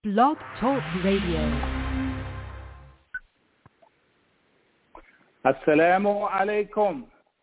Blog Talk Radio. Assalamu alaikum.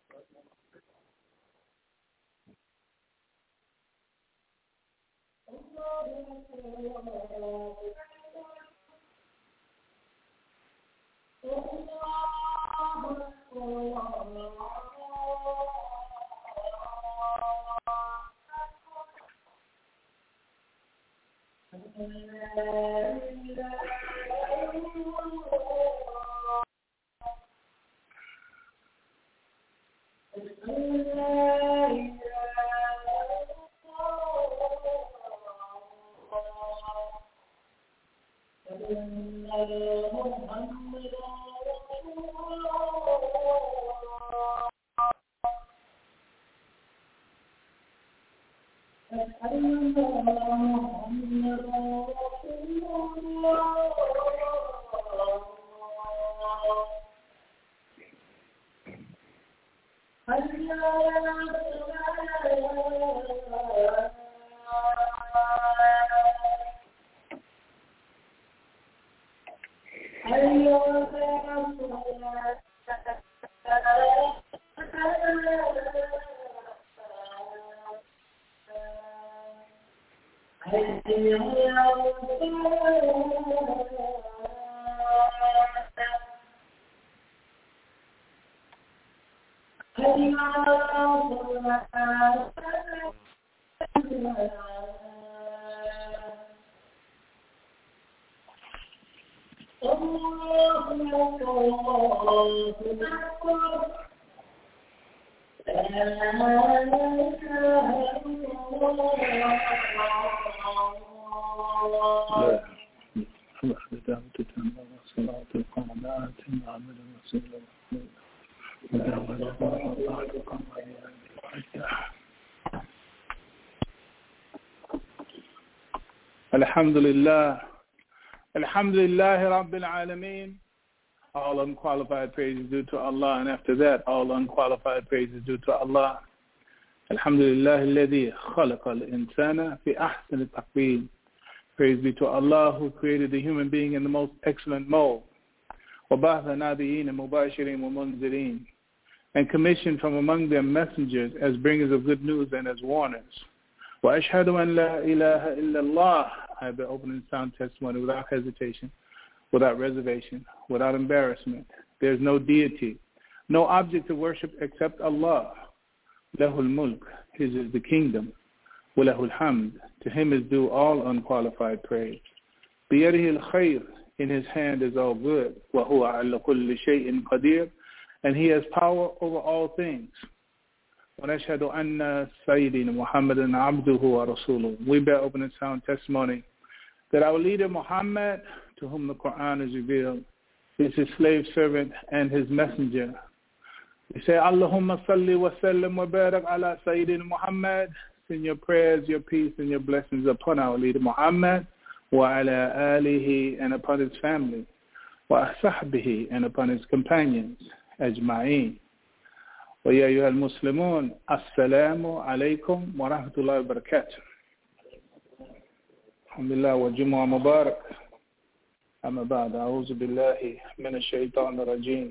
Alhamdulillah Rabbil Alameen. All unqualified praise is due to Allah, and after that, all unqualified praise is due to Allah. Alhamdulillah alladhi khalaqa al-insana fi ahsani taqweem. Praise be to Allah who created the human being in the most excellent mold. وَبَعْثَ نَابِيِّينَ مُبَاشِرِينَ وَمُنذِرِينَ, and commissioned from among them messengers as bringers of good news and as warners. وَأَشْهَدُ أَنْ لَا إِلَهَ إِلَّا اللَّهِ. I have the opening sound testimony without hesitation, without reservation, without embarrassment. There is no deity, no object of worship except Allah. Lahul mulk, His is the kingdom. Walahul hamd, to Him is due all unqualified praise. Biyadihi al-khayr, in His hand is all good. Wa huwa ala kulli shay'in qadir, and He has power over all things. وَنَشْهَدُ أَنَّ سَيِّدِنَا مُحَمَّدًا عَبْدُهُ وَرَسُولُهُ. We bear open and sound testimony that our leader Muhammad, to whom the Quran is revealed, is His slave servant and His messenger. We say, Allahumma salli wa sallim wa barak ala Sayyidina Muhammad. Send your prayers, your peace, and your blessings upon our leader Muhammad, wa ala alihi, and upon his family, wa sahbihi, and upon his companions, ajma'een. Wa ya ayyuhal muslimun, assalamu alaykum wa rahmatullahi wa barakatuh. Alhamdulillah wa Jumu'ah Mubarak. Amma ba'd, a'udhu billahi minash shaitanir rajim.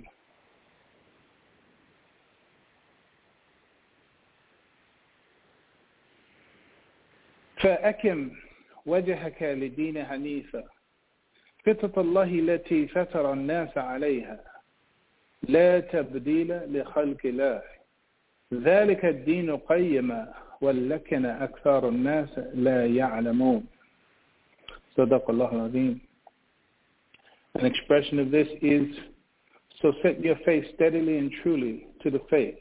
فأكم وجهك لدين حنيفة فطرة الله التي فطر الناس عليها لا تبديل لخلق الله ذلك الدين قيما ولكن أكثر الناس لا يعلمون. صدق الله العظيم. An expression of this is, so set your face steadily and truly to the faith.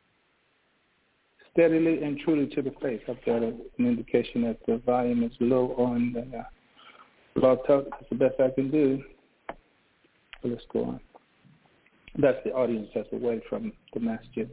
Steadily and truly to the faith. I've got an indication that the volume is low on the Blog Talk. That's the best I can do. So let's go on. That's the audience that's away from the masjid.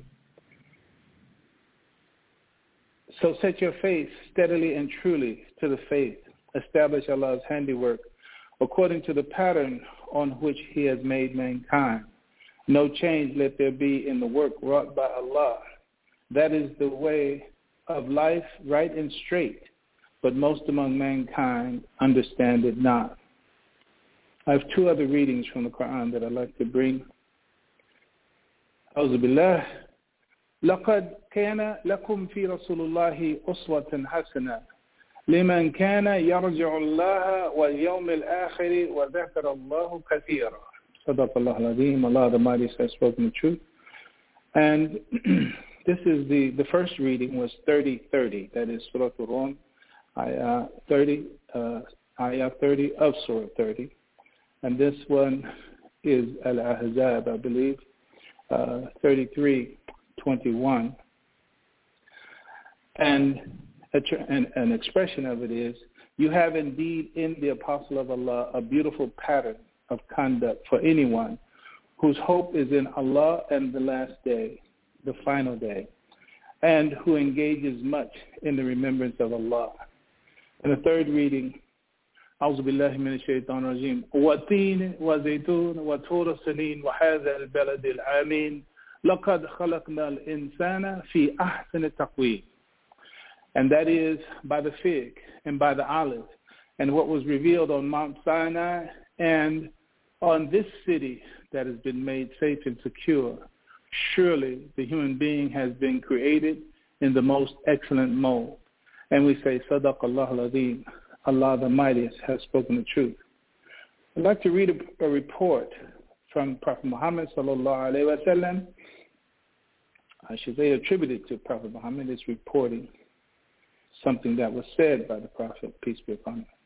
So set your face steadily and truly to the faith. Establish Allah's handiwork according to the pattern on which He has made mankind. No change let there be in the work wrought by Allah. That is the way of life, right and straight. but most among mankind understand it not. I have two other readings from the Quran that I'd like to bring. أعوذ بالله لقد كان لكم في رسول الله أسوة حسنة لمن كان يرجع الله واليوم الآخر وذكر الله كثيرا. صدق الله العظيم. Allah the Mighty has spoken the truth. And this is the first reading was 30:30. That is Surah Al-Rum, Ayah 30 of Surah 30. And this one is Al-Ahzab, I believe, 33:21. And an expression of it is, you have indeed in the Apostle of Allah a beautiful pattern of conduct for anyone whose hope is in Allah and the last day, the final day, and who engages much in the remembrance of Allah. And the third reading, أعوذ بالله من الشيطان الرجيم والتين وزيتون وطور سنين وهذا البلد الآمين لقد خلقنا الإنسان في أحسن تقويم. And that is by the fig and by the olive, and what was revealed on Mount Sinai and on this city that has been made safe and secure. Surely the human being has been created in the most excellent mold. And we say, Sadaq Allah al-Azim, Allah the Mightiest has spoken the truth. I'd like to read a report from Prophet Muhammad sallallahu alaihi wasallam. I should say attributed to Prophet Muhammad is reporting something that was said by the Prophet, peace be upon him.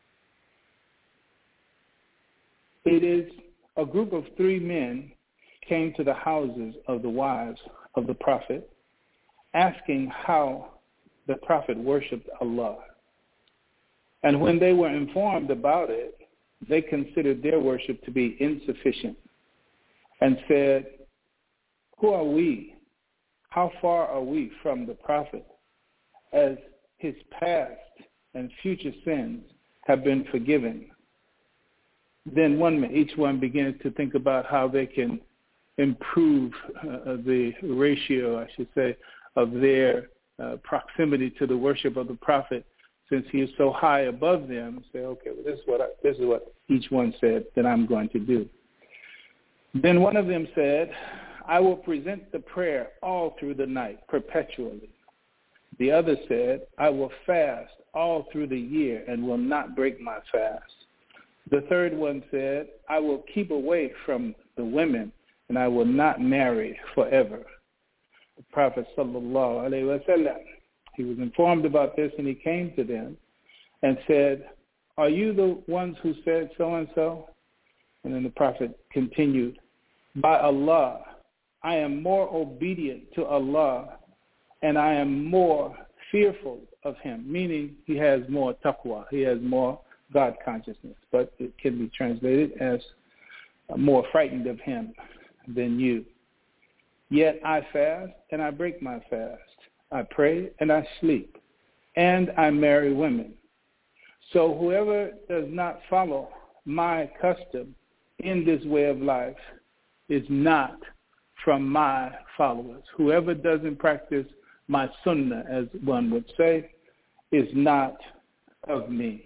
It is a group of 3 men came to the houses of the wives of the Prophet, asking how the Prophet worshipped Allah. And when they were informed about it, they considered their worship to be insufficient and said, who are we? How far are we from the Prophet, as his past and future sins have been forgiven? Then each one begins to think about how they can improve the ratio, I should say, of their proximity to the worship of the Prophet, since he is so high above them. Say, okay, well, this is what each one said that I'm going to do. Then one of them said, I will present the prayer all through the night, perpetually. The other said, I will fast all through the year and will not break my fast. The third one said, I will keep away from the women and I will not marry forever. The Prophet sallallahu alaihi wasallam, he was informed about this and he came to them and said, are you the ones who said so-and-so? And then the Prophet continued, by Allah, I am more obedient to Allah and I am more fearful of him, meaning he has more taqwa, he has more God consciousness, but it can be translated as more frightened of him than you. Yet I fast and I break my fast. I pray and I sleep, and I marry women. So whoever does not follow my custom in this way of life is not from my followers. Whoever doesn't practice my sunnah, as one would say, is not of me.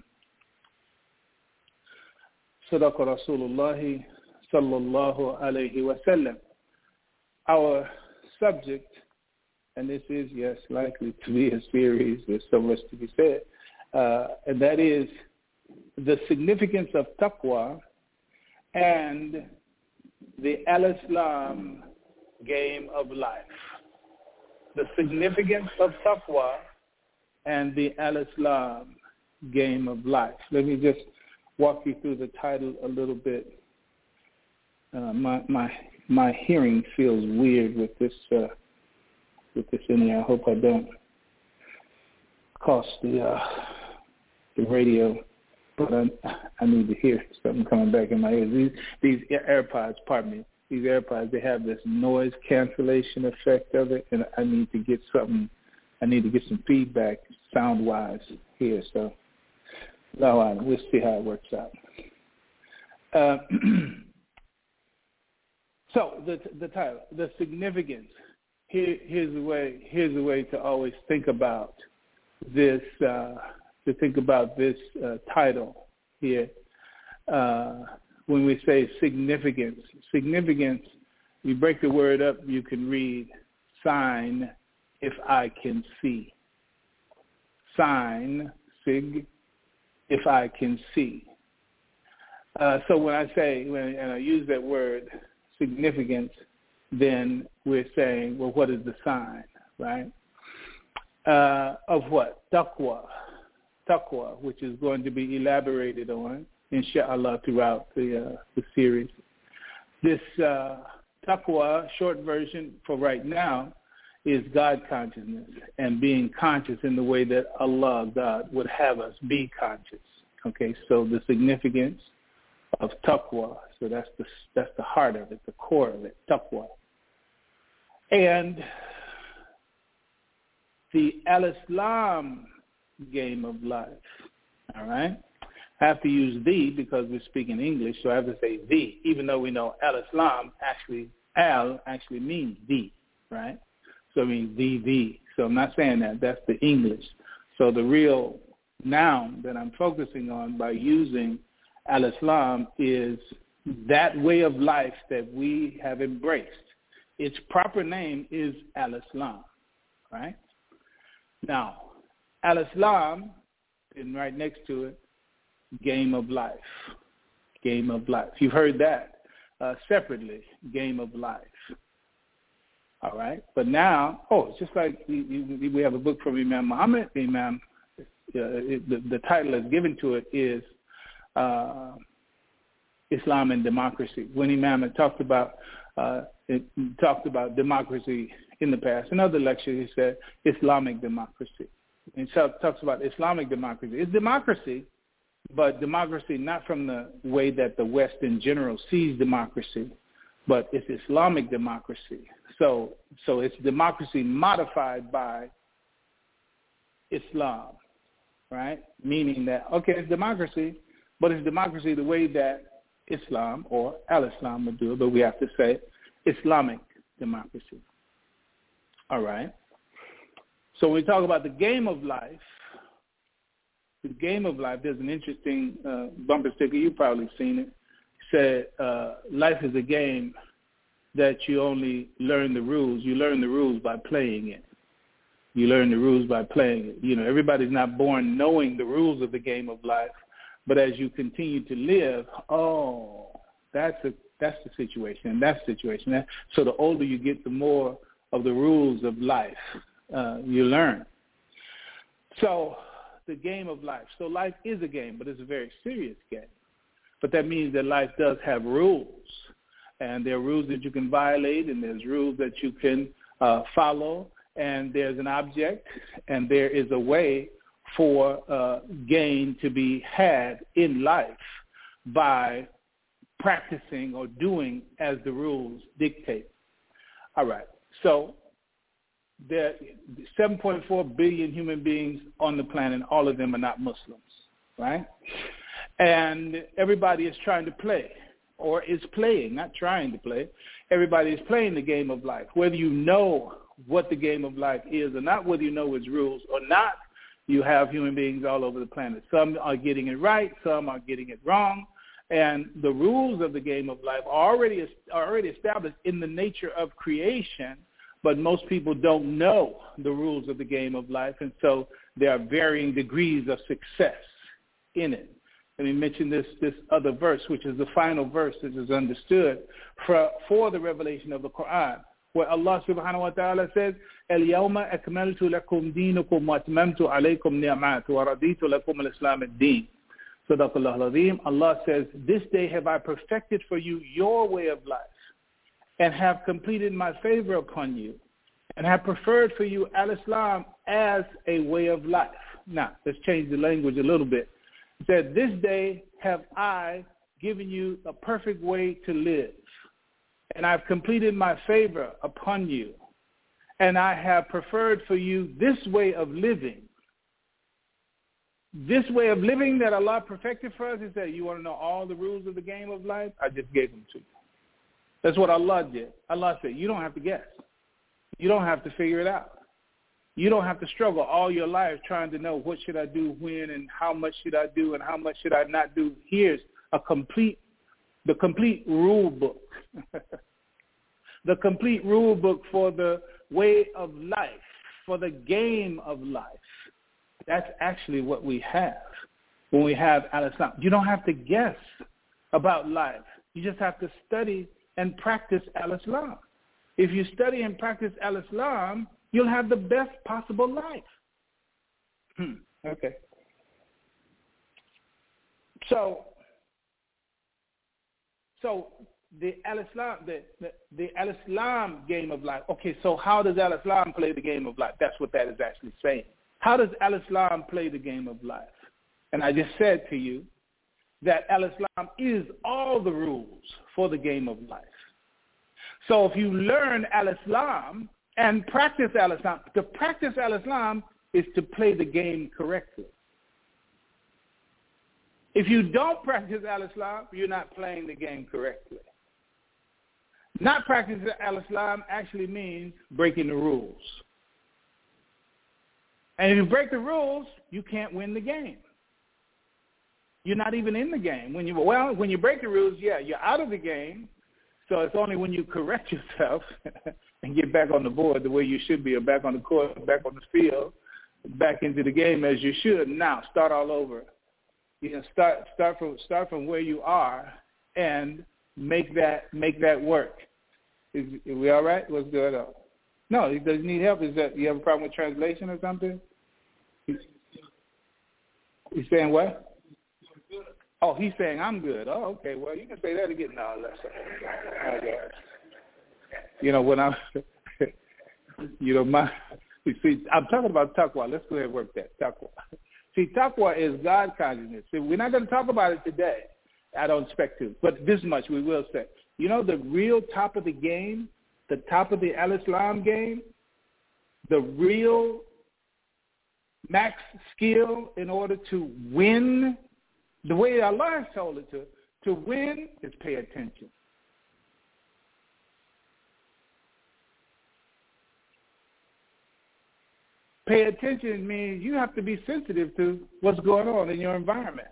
Sadaqa Rasulullah sallallahu alayhi wa sallam. Our subject, and this is, yes, likely to be a series, there's so much to be said, and that is the significance of taqwa and the al-Islam game of life. The significance of taqwa and the al-Islam game of life. Let me just walk you through the title a little bit. My hearing feels weird with this in here. I hope I don't cost the radio, but I need to hear something coming back in my ears. These AirPods, pardon me, these AirPods, they have this noise cancellation effect of it, and I need to get some feedback sound-wise here. So, we'll see how it works out. So the title, the significance. Here's a way to always think about this to think about this title here. When we say significance, you break the word up, you can read sign, if I can see. Sign, sig, if I can see. So when I use that word significance, then we're saying, well, what is the sign, right? Of what? Taqwa, which is going to be elaborated on, inshallah, throughout the series. This taqwa, short version for right now, is God consciousness and being conscious in the way that Allah, God, would have us be conscious. Okay, so the significance of taqwa, so that's the heart of it, the core of it, taqwa. And the al-Islam game of life, all right? I have to use the because we're speaking English, so I have to say the, even though we know al-Islam actually means the, right? So it means the. So I'm not saying that. That's the English. So the real noun that I'm focusing on by using al-Islam is that way of life that we have embraced. Its proper name is al-Islam, right? Now, al-Islam, and right next to it, game of life. Game of life. You've heard that separately, game of life. All right? But now, it's just like we have a book from Imam Muhammad. The title that's given to it is Islam and Democracy. When Imam had talked about democracy in the past. In other lectures, he said Islamic democracy. And so it talks about Islamic democracy. It's democracy, but democracy not from the way that the West in general sees democracy, but it's Islamic democracy. So it's democracy modified by Islam, right? Meaning that, okay, it's democracy, but it's democracy the way that Islam or al-Islam would do it, but we have to say Islamic democracy. All right. So when we talk about the game of life, there's an interesting bumper sticker. You've probably seen it. It said, life is a game that you only learn the rules. You learn the rules by playing it. You learn the rules by playing it. You know, everybody's not born knowing the rules of the game of life, but as you continue to live, that's the situation, that's the situation. So the older you get, the more of the rules of life you learn. So the game of life. So life is a game, but it's a very serious game. But that means that life does have rules. And there are rules that you can violate, and there's rules that you can follow, and there's an object, and there is a way for gain to be had in life by practicing or doing as the rules dictate. All right. So there are 7.4 billion human beings on the planet. All of them are not Muslims, right? And everybody is trying to play or is playing, not trying to play. Everybody is playing the game of life. Whether you know what the game of life is or not, whether you know its rules or not, you have human beings all over the planet. Some are getting it right, some are getting it wrong. And the rules of the game of life are already established in the nature of creation, but most people don't know the rules of the game of life, and so there are varying degrees of success in it. Let me mention this other verse, which is the final verse that is understood for the revelation of the Quran, where Allah subhanahu wa ta'ala says, الْيَوْمَ أَكْمَلْتُ لَكُمْ دِينُكُمْ وَأَتْمَمْتُ عَلَيْكُمْ نِعْمَةِ وَرَضِيتُ لَكُمُ الْإِسْلَامَ الدِّينَ. Sadaqallahu al-Azim. Allah says, this day have I perfected for you your way of life, and have completed my favor upon you, and have preferred for you al-Islam as a way of life. Now, let's change the language a little bit. It said, this day have I given you a perfect way to live, and I've completed my favor upon you, and I have preferred for you this way of living. This way of living that Allah perfected for us, He said, you want to know all the rules of the game of life? I just gave them to you. That's what Allah did. Allah said, you don't have to guess. You don't have to figure it out. You don't have to struggle all your life trying to know what should I do, when, and how much should I do, and how much should I not do. Here's the complete rule book. The complete rule book for the way of life, for the game of life. That's actually what we have when we have al-Islam. You don't have to guess about life. You just have to study and practice al-Islam. If you study and practice al-Islam, you'll have the best possible life. Okay. So the al-Islam, the al-Islam game of life. Okay, so how does al-Islam play the game of life? That's what that is actually saying. How does al-Islam play the game of life? And I just said to you that al-Islam is all the rules for the game of life. So if you learn al-Islam and practice al-Islam, to practice al-Islam is to play the game correctly. If you don't practice al-Islam, you're not playing the game correctly. Not practicing al-Islam actually means breaking the rules. And if you break the rules, you can't win the game. You're not even in the game. When you break the rules, yeah, you're out of the game. So it's only when you correct yourself and get back on the board the way you should be, or back on the court, back on the field, back into the game as you should. Now start all over. You know, start from where you are and make that work. Is we all right? What's going on? No, he doesn't need help. Is that you have a problem with translation or something? He's saying what? Oh, he's saying I'm good. Oh, okay. Well, you can say that again. No, that's you know when I'm, you see, I'm talking about taqwa. Let's go ahead and work that taqwa. See, taqwa is God consciousness. See, we're not going to talk about it today. I don't expect to, but this much we will say. You know, the real top of the game, the top of the al-Islam game, the real max skill in order to win, the way Allah has told it to win is pay attention. Pay attention means you have to be sensitive to what's going on in your environment.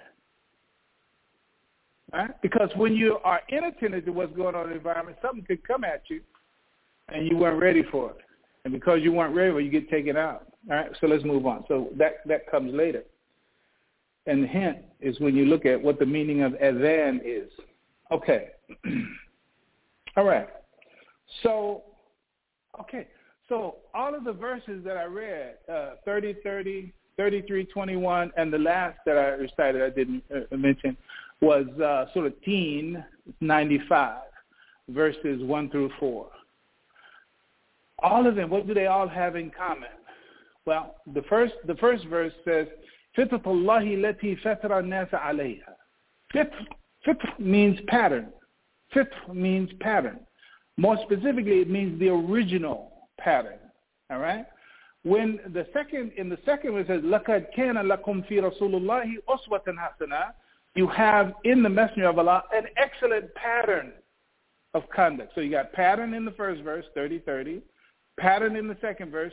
Right? Because when you are inattentive to what's going on in the environment, something could come at you and you weren't ready for it. And because you weren't ready, well, you get taken out. All right, so let's move on. So that comes later. And the hint is when you look at what the meaning of adhan is. Okay. All right. So all of the verses that I read, 30, 30, 33, 21, and the last that I recited I didn't mention was Surah Teen 95, verses 1 through 4. All of them, what do they all have in common? Well, the first verse says, فِطْرَةَ اللَّهِ الَّتِي فَطَرَ النَّاسَ عَلَيْهَا. Fitr means pattern. Fitr means pattern. More specifically, it means the original pattern. All right? In the second one it says, لَقَدْ كَانَ لَكُمْ فِي رَسُولِ اللَّهِ أُسْوَةً حَسَنَةً. You have in the Messenger of Allah an excellent pattern of conduct. So you got pattern in the first verse, 30-30, pattern in the second verse,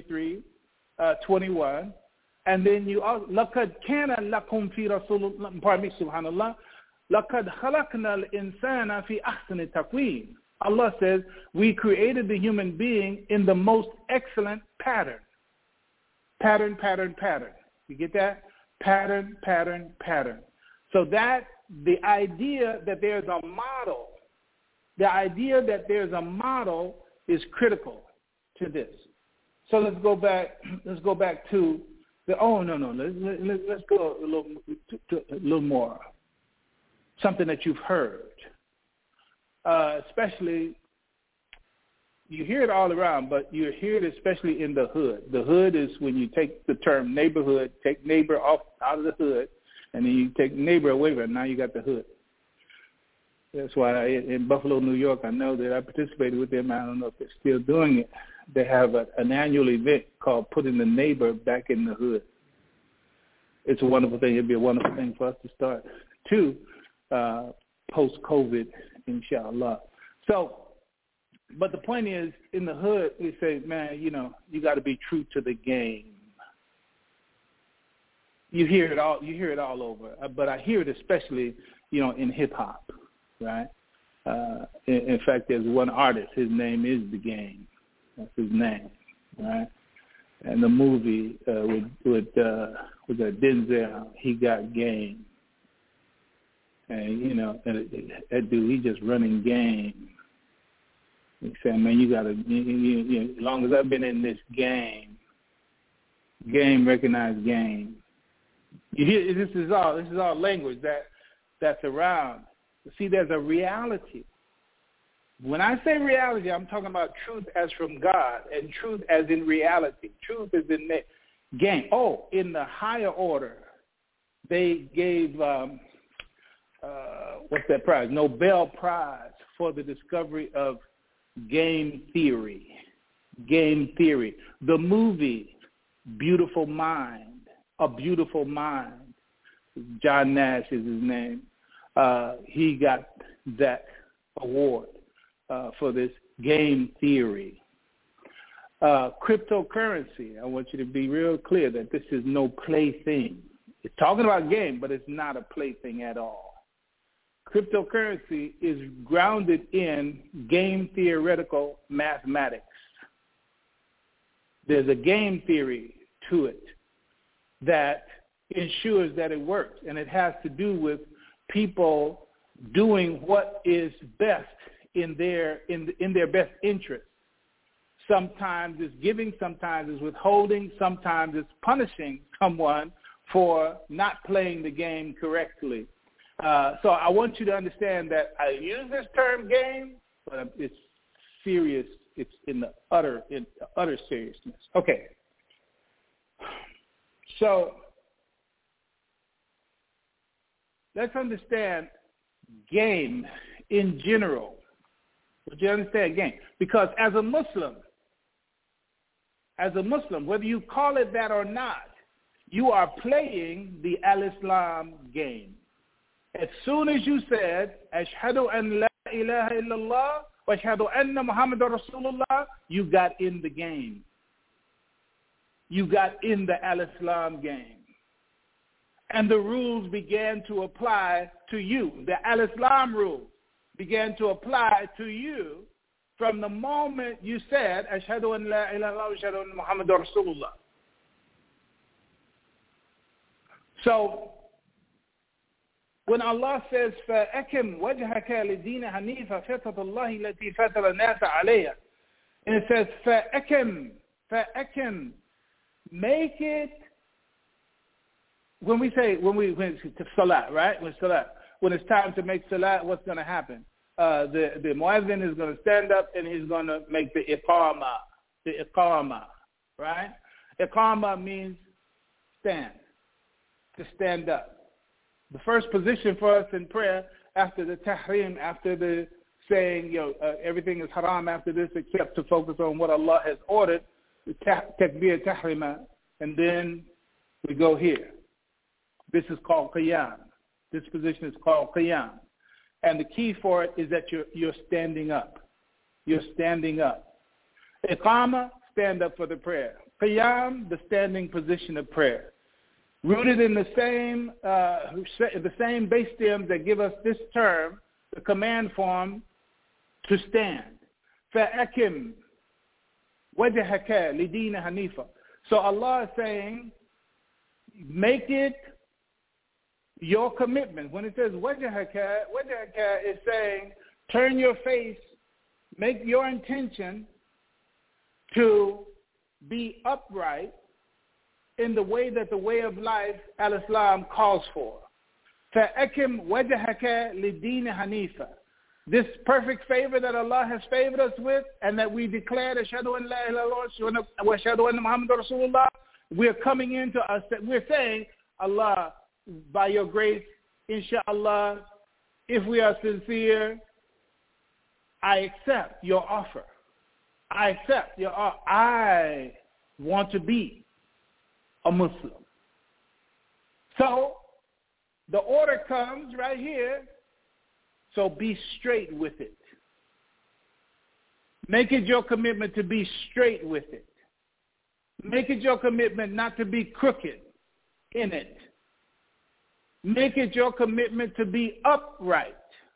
33-21, and then you also, لَقَدْ كَانَ لَكُمْ فِي رَسُولِ اللَّهِ, pardon me, subhanallah, لَقَدْ خَلَقْنَا الْإِنسَانَ فِي أَحْسَنِ تَقْوِيمٍ. Allah says, we created the human being in the most excellent pattern. Pattern, pattern, pattern. You get that? Pattern, pattern, pattern. So that the idea that there's a model, is critical to this. So let's go back to the, let's go a little more. Something that you've heard. Especially, you hear it all around, but you hear it especially in the hood. The hood is when you take the term neighborhood, take neighbor out of the hood, and then you take neighbor away from it. Now you got the hood. That's why in Buffalo, New York, I know that I participated with them. I don't know if they're still doing it. They have an annual event called Putting the Neighbor Back in the Hood. It's a wonderful thing. It'd be a wonderful thing for us to start, too, post-COVID, inshallah. So But the point is, in the hood, we say, man, you know, you got to be true to the game. You hear it all. You hear it all over. But I hear it especially, you know, in hip hop, right? In fact, there's one artist. His name is The Game. That's his name, right? And the movie with Denzel, he got game. And you know, that dude, he just running game. He said, man, you gotta, as long as I've been in this game recognize game. You hear, this is all language that's around. See, there's a reality. When I say reality, I'm talking about truth as from God and truth as in reality. Truth is in the game. Oh, in the higher order, they gave what's that prize? Nobel Prize for the discovery of game theory. Game theory. The movie Beautiful Mind, A Beautiful Mind. John Nash is his name. He got that award for this game theory. Cryptocurrency, I want you to be real clear that this is no plaything. It's talking about game, but it's not a plaything at all. Cryptocurrency is grounded in game theoretical mathematics. There's a game theory to it that ensures that it works, and it has to do with people doing what is best in their best interest. Sometimes it's giving, sometimes it's withholding, sometimes it's punishing someone for not playing the game correctly. So I want you to understand that I use this term game, but it's serious. It's in the utter seriousness. Okay. So let's understand game in general. Would you understand game? Because as a Muslim, whether you call it that or not, you are playing the Al-Islam game. As soon as you said, Ashhadu an la ilaha illallah wa ashhadu anna Muhammadan Rasulullah, you got in the game. You got in the Al-Islam game. And the rules began to apply to you. The Al-Islam rules began to apply to you from the moment you said, Ashhadu an la ilaha illallah wa ashhadu anna Muhammadan Rasulullah. So, when Allah says, فَأَكِمْ وَجْهَكَ لِدِينَ حَنِيفًا فِطْرَةَ اللَّهِ الَّتِي فَطَرَ النَّاسَ عَلَيْهَا, and it says, فَأَكِمْ, make it. When it's salat, right? When it's time to make salat, what's going to happen? The muezzin is going to stand up and he's going to make the iqama, right? Iqama means stand, to stand up. The first position for us in prayer after the tahrim, after the saying, everything is haram after this except to focus on what Allah has ordered, the takbir tahrima, and then we go here. This is called qiyam. This position is called qiyam. And the key for it is that you're standing up. You're standing up. Iqama, stand up for the prayer. Qiyam, the standing position of prayer. Rooted in the same base stems that give us this term, the command form, to stand. فَأَكِمْ وَجْهَكَ لِدِينَ حَنِيفًا. So Allah is saying, make it your commitment. When it says wajhaka is saying, turn your face, make your intention to be upright in the way that the way of life Al-Islam calls for. فَأَكِمْ وَجْهَكَ لِدِينِ حَنِيفًا. This perfect favor that Allah has favored us with, and that we declared Ashhadu an la ilaha illallah wa ashhadu anna Muhammadan Rasulullah, we're coming into us. We're saying, Allah, by your grace, inshallah, if we are sincere, I accept your offer. I accept your offer. I want to be a Muslim. So the order comes right here. So be straight with it. Make it your commitment to be straight with it. Make it your commitment not to be crooked in it. Make it your commitment to be upright.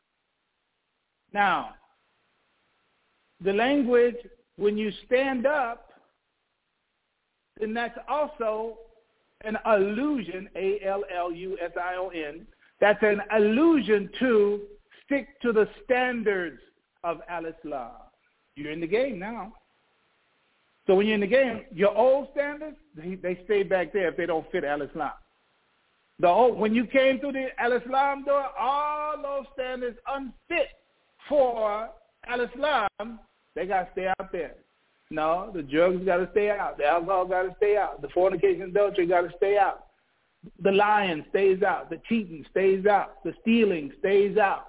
Now, the language, when you stand up, then that's also an allusion, A-L-L-U-S-I-O-N, that's an allusion to stick to the standards of al-Islam. You're in the game now. So when you're in the game, your old standards, they stay back there if they don't fit al-Islam. When you came through the al-Islam door, all those standards unfit for al-Islam, they got to stay out there. No, the drugs got to stay out. The alcohol got to stay out. The fornication and adultery got to stay out. The lying stays out. The cheating stays out. The stealing stays out.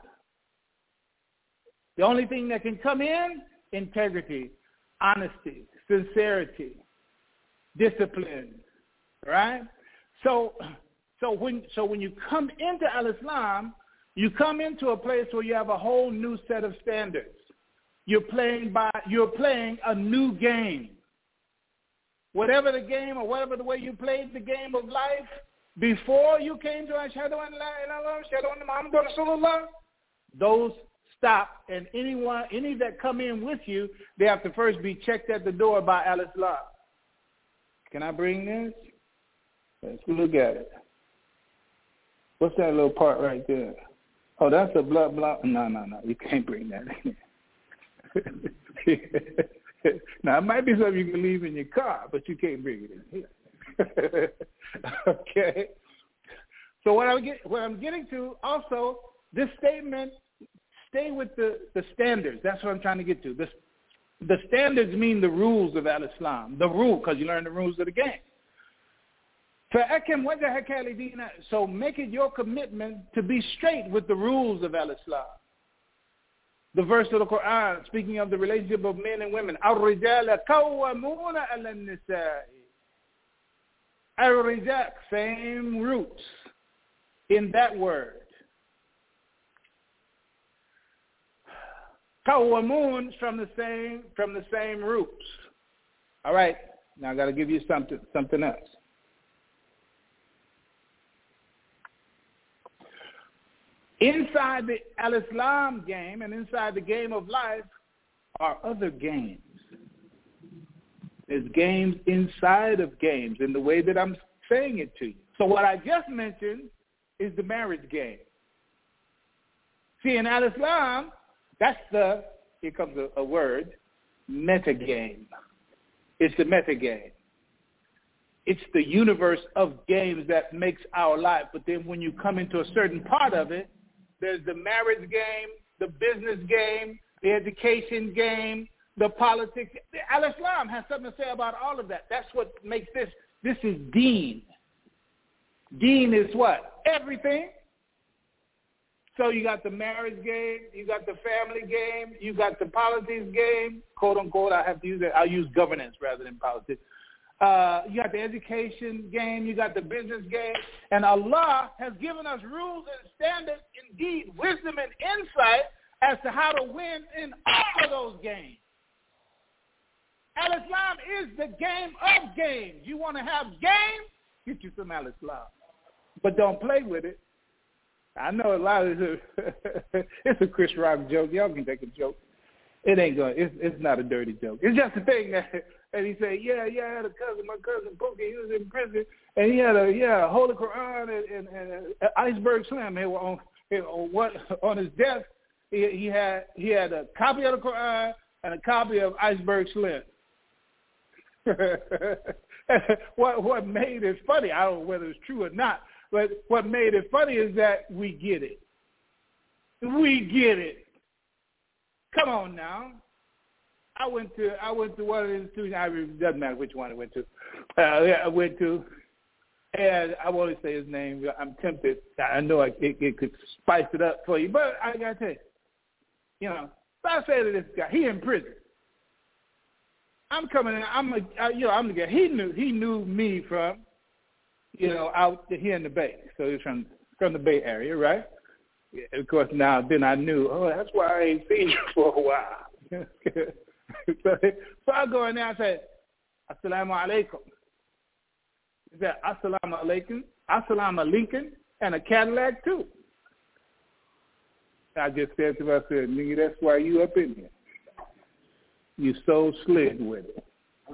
The only thing that can come in, integrity, honesty, sincerity, discipline, right? So when you come into al-Islam, you come into a place where you have a whole new set of standards. You're playing a new game. Whatever the game or whatever the way you played the game of life before you came to Ashhadu an la ilaha illallah, Ashhadu anna Muhammadan Rasulullah, those stop, and any that come in with you, they have to first be checked at the door by al-Islam. Can I bring this? Let's look at it. What's that little part right there? Oh, that's a blah, blah. No. You can't bring that in. Now, it might be something you can leave in your car, but you can't bring it in here. Okay. So what I'm getting to, also, this statement, stay with the standards. That's what I'm trying to get to. The standards mean the rules of al-Islam. The rule, because you learn the rules of the game. So make it your commitment to be straight with the rules of al-Islam. The verse of the Quran, speaking of the relationship of men and women, الرِّجَالَ قَوَّمُونَ عَلَى النِّسَاءِ. Al-Rijal, same roots in that word. Qawwamun from the same roots. All right, now I got to give you something else. Inside the al-Islam game and inside the game of life are other games. There's games inside of games in the way that I'm saying it to you. So what I just mentioned is the marriage game. See, in al-Islam, here comes a word, meta game. It's the meta game. It's the universe of games that makes our life. But then when you come into a certain part of it, there's the marriage game, the business game, the education game, the politics. Al-Islam has something to say about all of that. That's what makes this. This is deen. Deen is what? Everything. So you got the marriage game, you got the family game, you got the politics game, quote unquote. I have to use it. I'll use governance rather than politics. You got the education game, you got the business game, and Allah has given us rules and standards, indeed, wisdom and insight as to how to win in all of those games. Al-Islam is the game of games. You want to have games? Get you some Al-Islam. But don't play with it. I know a lot of it's a Chris Rock joke. Y'all can take a joke. It ain't going. It's not a dirty joke. It's just a thing that he said, I had a cousin, my cousin Pookie, he was in prison, and he had a Holy Quran and Iceberg Slim. On his desk, he had a copy of the Quran and a copy of Iceberg Slim. What made it funny, I don't know whether it's true or not, but what made it funny is that we get it. We get it. Come on now. I went to one of the institutions. It doesn't matter which one I went to. I went to, and I won't say his name. I'm tempted. I know it could spice it up for you, but I gotta tell you, if I say to this guy, he in prison. I'm coming in. I'm the guy. He knew me from, out here in the Bay. So he's from the Bay Area, right? Yeah, of course, then I knew. Oh, that's why I ain't seen you for a while. So I go in there and say, Assalamu alaikum. He said, Assalamu alaikum, Assalamu alaikum, and a Cadillac too. I just said to myself, nigga, that's why you up in here. You so slid with it.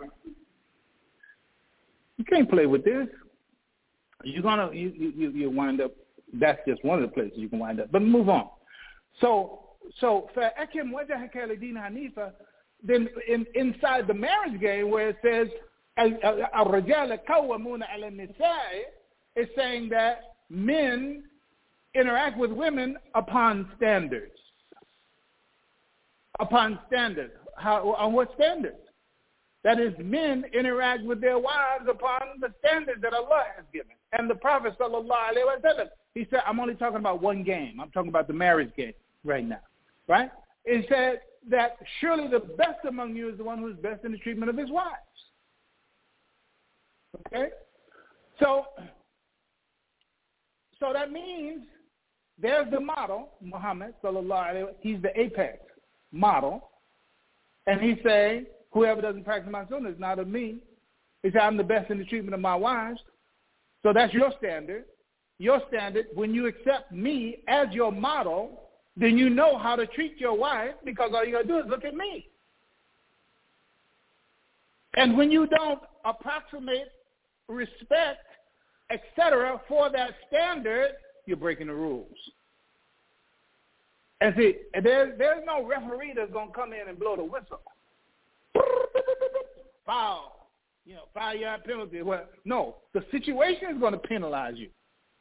You can't play with this. You're gonna you wind up. That's just one of the places you can wind up. But move on. So فَأَكِمْ وَجَهَكَ لِدِينِ حَنِيفًا. Then inside the marriage game where it says الرجال قوامون على النساء, it's saying that men interact with women upon standards. Upon standards. How, on what standards? That is, men interact with their wives upon the standards that Allah has given. And the Prophet sallallahu alaihi wasallam, he said, I'm only talking about one game. I'm talking about the marriage game right now. Right? He said that surely the best among you is the one who is best in the treatment of his wives. Okay? So that means there's the model, Muhammad sallallahu alaihi wasallam. He's the apex model. And he's saying, whoever doesn't practice my sunnah is not of me. He said, I'm the best in the treatment of my wives. So that's your standard. Your standard, when you accept me as your model, then you know how to treat your wife because all you got to do is look at me. And when you don't approximate, respect, etc., for that standard, you're breaking the rules. And see, there's no referee that's going to come in and blow the whistle. Foul. 5-yard penalty. Well, no, the situation is going to penalize you.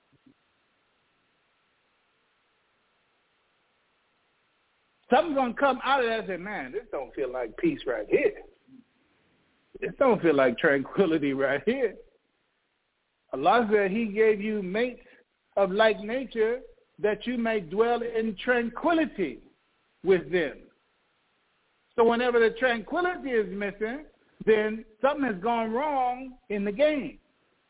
Something's going to come out of that and say, man, this don't feel like peace right here. This don't feel like tranquility right here. Allah said he gave you mates of like nature that you may dwell in tranquility with them. So whenever the tranquility is missing, then something has gone wrong in the game.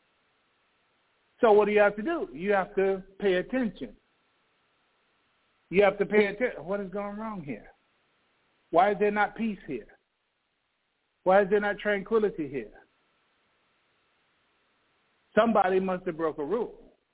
So what do you have to do? You have to pay attention. You have to pay attention. What is going wrong here? Why is there not peace here? Why is there not tranquility here? Somebody must have broke a rule.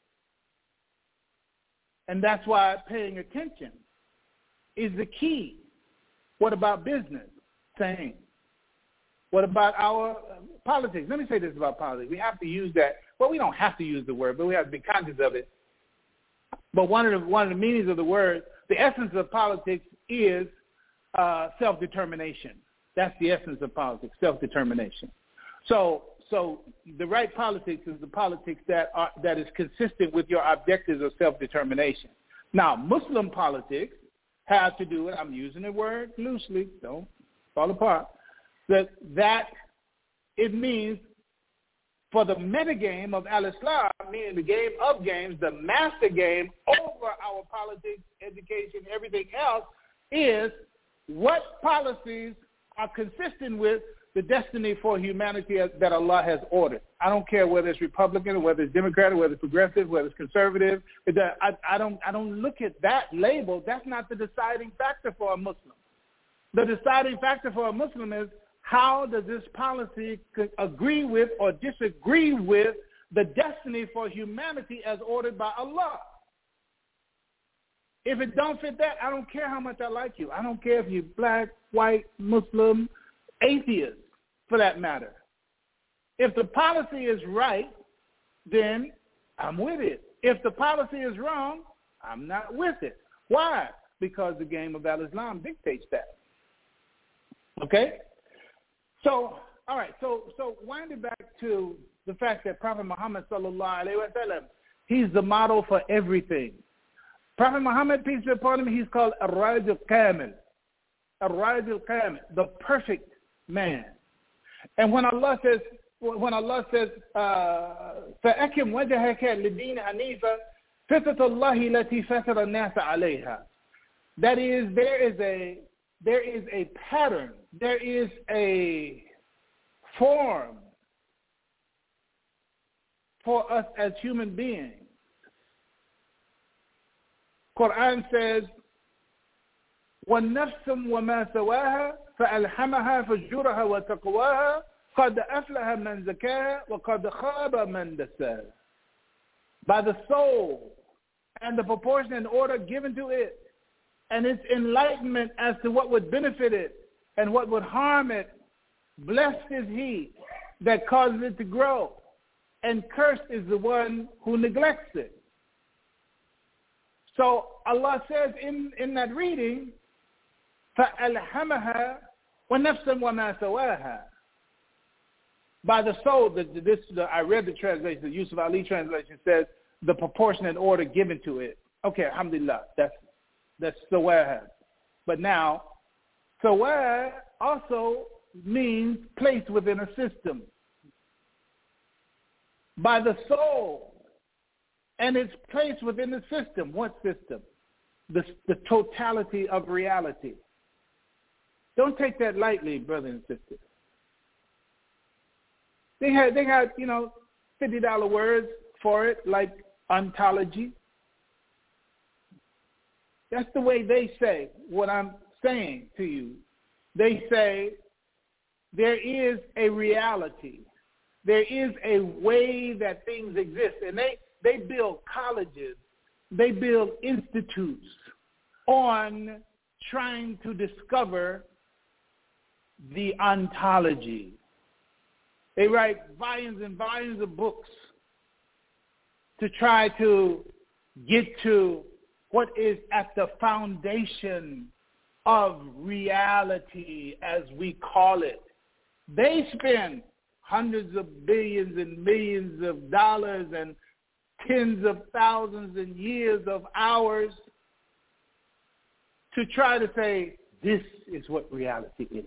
And that's why paying attention is the key. What about business? Same. What about our politics? Let me say this about politics. We have to use that. Well, we don't have to use the word, but we have to be conscious of it. But one of the meanings of the word, the essence of politics is self-determination. That's the essence of politics, self-determination. So the right politics is the politics that is consistent with your objectives of self-determination. Now, Muslim politics have to do with, I'm using the word loosely, don't fall apart, that it means for the metagame of al-Islam, meaning the game of games, the master game over our politics, education, everything else, is what policies are consistent with the destiny for humanity that Allah has ordered. I don't care whether it's Republican or whether it's Democrat or whether it's progressive, whether it's conservative. I don't look at that label. That's not the deciding factor for a Muslim. The deciding factor for a Muslim is how does this policy agree with or disagree with the destiny for humanity as ordered by Allah. If it don't fit that, I don't care how much I like you. I don't care if you're black, white, Muslim, atheist, for that matter. If the policy is right, then I'm with it. If the policy is wrong, I'm not with it. Why? Because the game of al-Islam dictates that. Okay? So, all right, so winding back to the fact that Prophet Muhammad sallallahu alaihi wasallam, he's the model for everything. Prophet Muhammad, peace be upon him, he's called Ar-Raj al-Kamil. Ar-Raj al-Kamil, the perfect man. And when Allah says, فَأَكِمْ وَجَهَكَ لِدِينِ حَنِيفًا فِطْرَةَ اللَّهِ الَّتِي فَطَرَ النَّاسَ عَلَيْهَا. That is, there is a pattern, there is a form for us as human beings. Quran says, وَالنَّفْسٌ وَمَا سَوَاهَا فَأَلْهَمَهَا فُجُورَهَا وَتَقْوَاهَا قَدْ أَفْلَحَ مَنْ زَكَّاهَا وَقَدْ خَابَ مَنْ دَسَّاهَا. By the soul and the proportion and order given to it, and its enlightenment as to what would benefit it and what would harm it, blessed is he that causes it to grow, and cursed is the one who neglects it. So Allah says in that reading, فَأَلْهَمَهَا وَنَفْسًا وَمَا سَوَاهَا. By the soul, I read the translation, the Yusuf Ali translation says, the proportionate order given to it. Okay, alhamdulillah, that's sawaha. But now, sawaha also means placed within a system. By the soul, and it's placed within the system. What system? The totality of reality. Don't take that lightly, brother and sister. They had $50 words for it, like ontology. That's the way they say what I'm saying to you. They say there is a reality. There is a way that things exist. And they build colleges. They build institutes on trying to discover the ontology. They write volumes and volumes of books to try to get to what is at the foundation of reality, as we call it. They spend hundreds of billions and millions of dollars and tens of thousands and years of hours to try to say, this is what reality is.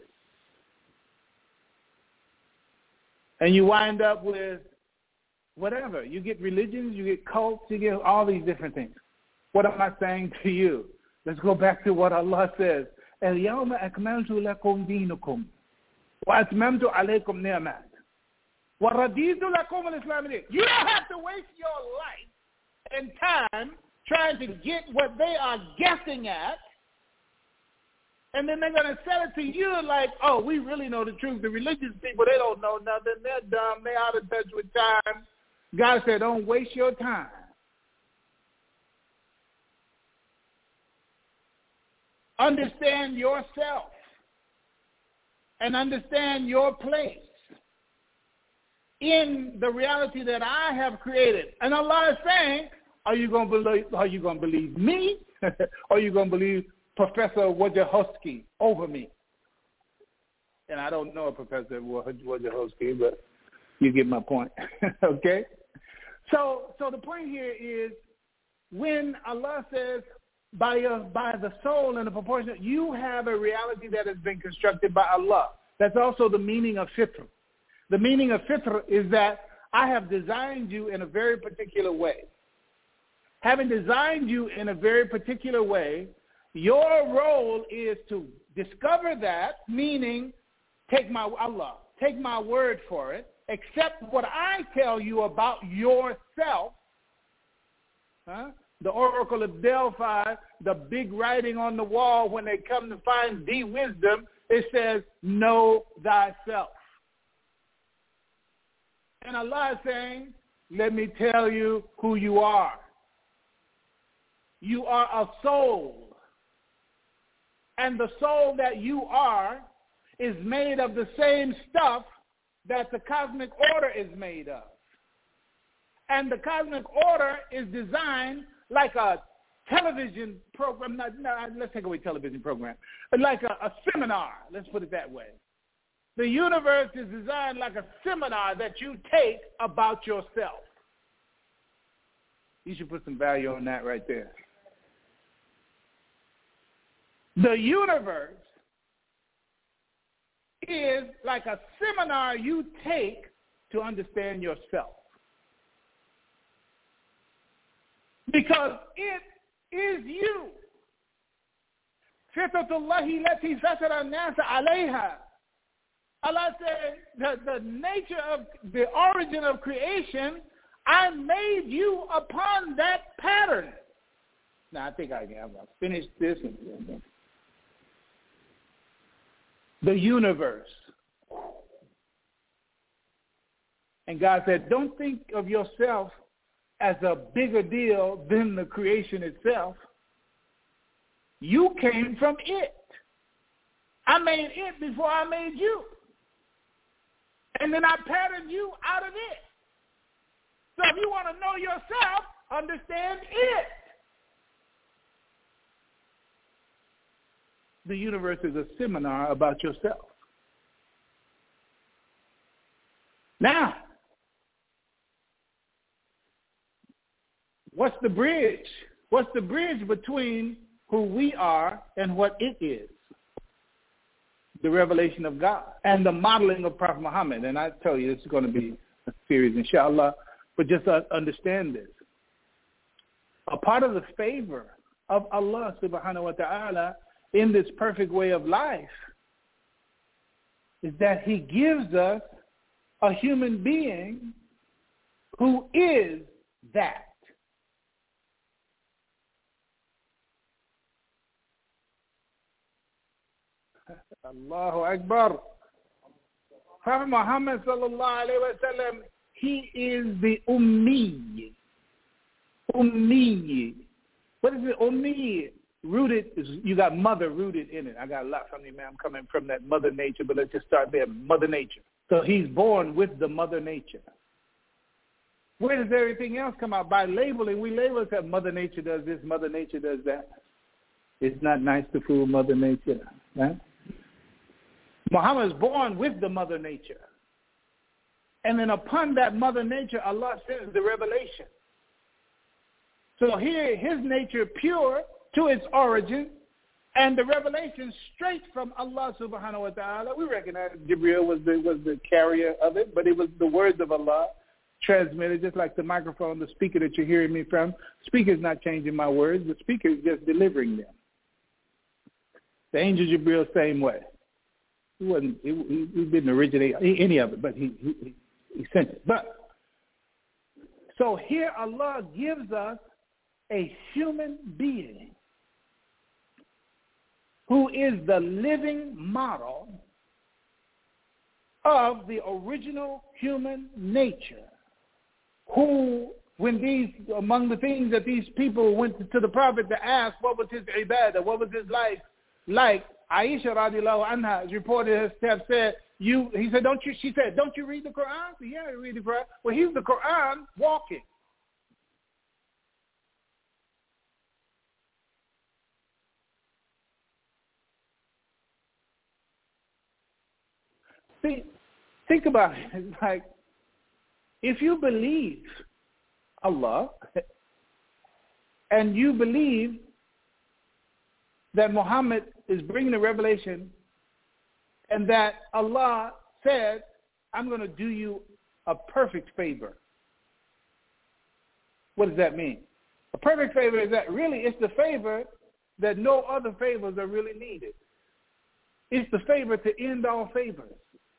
And you wind up with whatever. You get religions, you get cults, you get all these different things. What am I saying to you? Let's go back to what Allah says. الْيَوْمَ أَكْمَلْتُ لَكُمْ دِينُكُمْ وَأَتْمَمْتُ عَلَيْكُمْ نِعْمَةً وَرَضِيتُ لَكُمُ الْإِسْلَامَ دِينًا. You don't have to waste your life and time trying to get what they are guessing at, and then they're going to sell it to you like, oh, we really know the truth. The religious people, they don't know nothing. They're dumb. They're out of touch with time. God said, don't waste your time. Understand yourself and understand your place in the reality that I have created. And Allah is saying, are you going to believe me? Or are you going to believe Professor Wojciechowski over me? And I don't know a Professor Wojciechowski, but you get my point. Okay? So the point here is, when Allah says, by the soul and the proportion, you have a reality that has been constructed by Allah. That's also the meaning of fitr. The meaning of fitr is that I have designed you in a very particular way. Having designed you in a very particular way, your role is to discover that, meaning take my word for it, accept what I tell you about yourself. The Oracle of Delphi, the big writing on the wall when they come to find the wisdom, it says, know thyself. And Allah is saying, let me tell you who you are. You are a soul. And the soul that you are is made of the same stuff that the cosmic order is made of. And the cosmic order is designed like a television program. Let's take away television program. Like a seminar, let's put it that way. The universe is designed like a seminar that you take about yourself. You should put some value on that right there. The universe is like a seminar you take to understand yourself. Because it is you. Fitratullahi lati fatara an-nasa alayha. Allah said the nature of the origin of creation, I made you upon that pattern. Now I think I'll finish this. the universe. And God said, don't think of yourself as a bigger deal than the creation itself. You came from it. I made it before I made you. And then I patterned you out of it. So if you want to know yourself, understand it. The universe is a seminar about yourself. Now, what's the bridge? What's the bridge between who we are and what it is? The revelation of God and the modeling of Prophet Muhammad. And I tell you, it's going to be a series, inshallah. But just understand this. A part of the favor of Allah subhanahu wa ta'ala in this perfect way of life is that he gives us a human being who is that. Allahu Akbar. Prophet Muhammad sallallahu alayhi wa sallam, he is the Ummi. Ummi. What is it? Ummi. Rooted, you got mother rooted in it. I got a lot from you, man. I'm coming from that mother nature, but let's just start there. Mother nature. So he's born with the mother nature. Where does everything else come out? By labeling. We label it that mother nature does this, mother nature does that. It's not nice to fool mother nature, right? Muhammad is born with the mother nature. And then upon that mother nature, Allah sends the revelation. So here, his nature pure to its origin, and the revelation straight from Allah subhanahu wa ta'ala. We recognize Jibreel was the carrier of it, but it was the words of Allah transmitted, just like the microphone, the speaker that you're hearing me from. Speaker's not changing my words. The speaker is just delivering them. The angel Jibreel, same way. He didn't originate any of it, but he sent it. But so here Allah gives us a human being who is the living model of the original human nature, who, when among the things that these people went to the Prophet to ask, what was his ibadah, what was his life like, Aisha radiallahu anha is reported to have said, she said, don't you read the Quran? Said, yeah, I read the Quran. Well, he's the Quran walking. See, think about it. It's like, if you believe Allah and you believe that Muhammad is bringing the revelation and that Allah said, I'm going to do you a perfect favor. What does that mean? A perfect favor is that really it's the favor that no other favors are really needed. It's the favor to end all favors.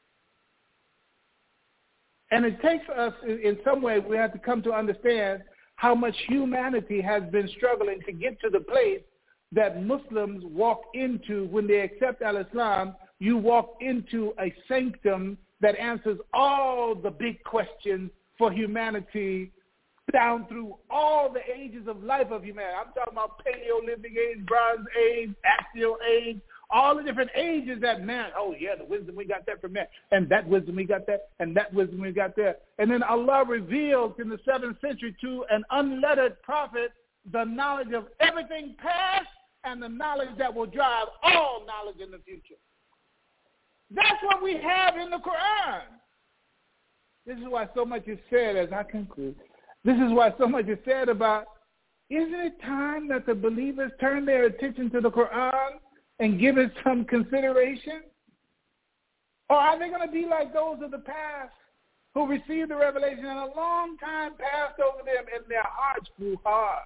And it takes us, in some way, we have to come to understand how much humanity has been struggling to get to the place that Muslims walk into when they accept al-Islam. You walk into a sanctum that answers all the big questions for humanity down through all the ages of life of humanity. I'm talking about Paleolithic age, Bronze age, Axial age, all the different ages that man, oh yeah, the wisdom we got that from man, and that wisdom we got that, and that wisdom we got there. And then Allah reveals in the 7th century to an unlettered prophet the knowledge of everything past and the knowledge that will drive all knowledge in the future. That's what we have in the Quran. This is why so much is said, as I conclude, this is why so much is said about, isn't it time that the believers turn their attention to the Quran and give it some consideration? Or are they going to be like those of the past who received the revelation and a long time passed over them and their hearts grew hard?